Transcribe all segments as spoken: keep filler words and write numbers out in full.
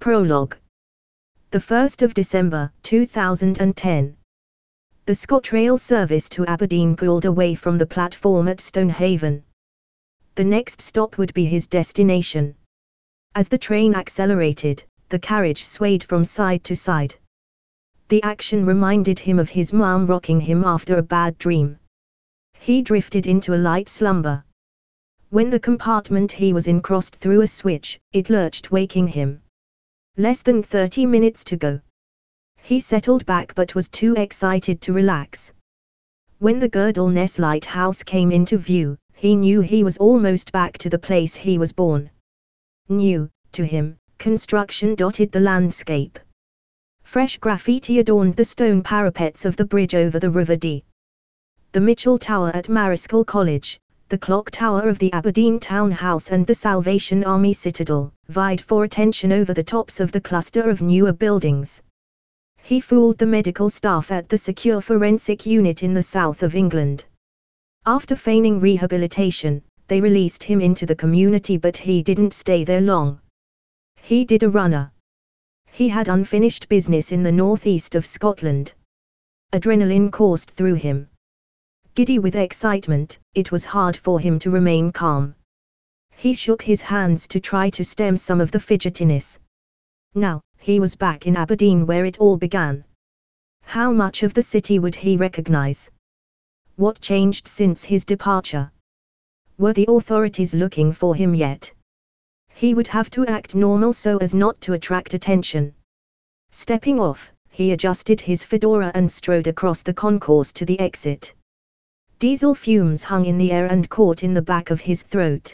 Prologue. The first of December, two thousand ten. The ScotRail service to Aberdeen pulled away from the platform at Stonehaven. The next stop would be his destination. As the train accelerated, the carriage swayed from side to side. The action reminded him of his mum rocking him after a bad dream. He drifted into a light slumber. When the compartment he was in crossed through a switch, it lurched, waking him. Less than thirty minutes to go. He settled back but was too excited to relax. When the Girdleness Lighthouse came into view, he knew he was almost back to the place he was born. New, to him, construction dotted the landscape. Fresh graffiti adorned the stone parapets of the bridge over the River Dee. The Mitchell Tower at Marischal College, the clock tower of the Aberdeen Town House and the Salvation Army Citadel, vied for attention over the tops of the cluster of newer buildings. He fooled the medical staff at the secure forensic unit in the south of England. After feigning rehabilitation, they released him into the community, but he didn't stay there long. He did a runner. He had unfinished business in the northeast of Scotland. Adrenaline coursed through him. Giddy with excitement, it was hard for him to remain calm. He shook his hands to try to stem some of the fidgetiness. Now, he was back in Aberdeen where it all began. How much of the city would he recognize? What changed since his departure? Were the authorities looking for him yet? He would have to act normal so as not to attract attention. Stepping off, he adjusted his fedora and strode across the concourse to the exit. Diesel fumes hung in the air and caught in the back of his throat.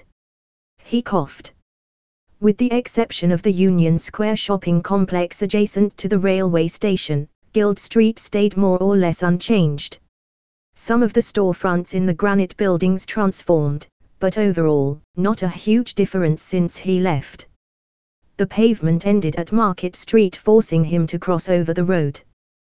He coughed. With the exception of the Union Square shopping complex adjacent to the railway station, Guild Street stayed more or less unchanged. Some of the storefronts in the granite buildings transformed, but overall, not a huge difference since he left. The pavement ended at Market Street, forcing him to cross over the road.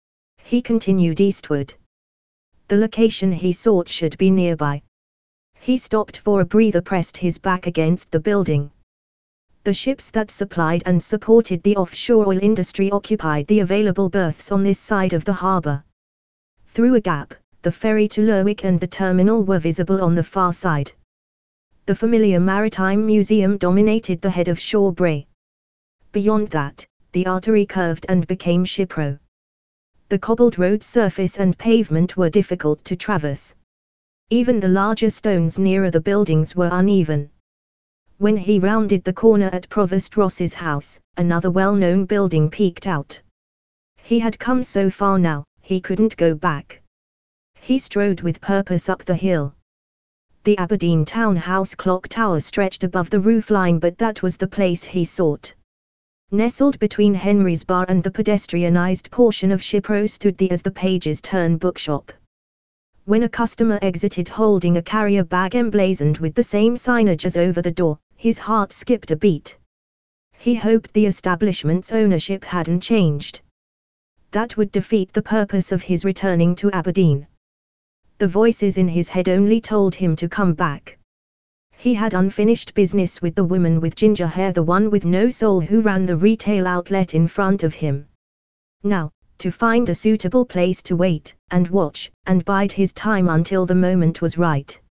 He continued eastward. The location he sought should be nearby. He stopped for a breather, pressed his back against the building. The ships that supplied and supported the offshore oil industry occupied the available berths on this side of the harbour. Through a gap, the ferry to Lerwick and the terminal were visible on the far side. The familiar Maritime Museum dominated the head of Shaw Brae. Beyond that, the artery curved and became Shipro. The cobbled road surface and pavement were difficult to traverse. Even the larger stones nearer the buildings were uneven. When he rounded the corner at Provost Ross's house, another well-known building peeked out. He had come so far now, he couldn't go back. He strode with purpose up the hill. The Aberdeen Town House clock tower stretched above the roofline, but that was the place he sought. Nestled between Henry's Bar and the pedestrianised portion of Shipro stood the As the Pages Turn bookshop. When a customer exited holding a carrier bag emblazoned with the same signage as over the door, his heart skipped a beat. He hoped the establishment's ownership hadn't changed. That would defeat the purpose of his returning to Aberdeen. The voices in his head only told him to come back. He had unfinished business with the woman with ginger hair, the one with no soul who ran the retail outlet in front of him. Now, to find a suitable place to wait, and watch, and bide his time until the moment was right.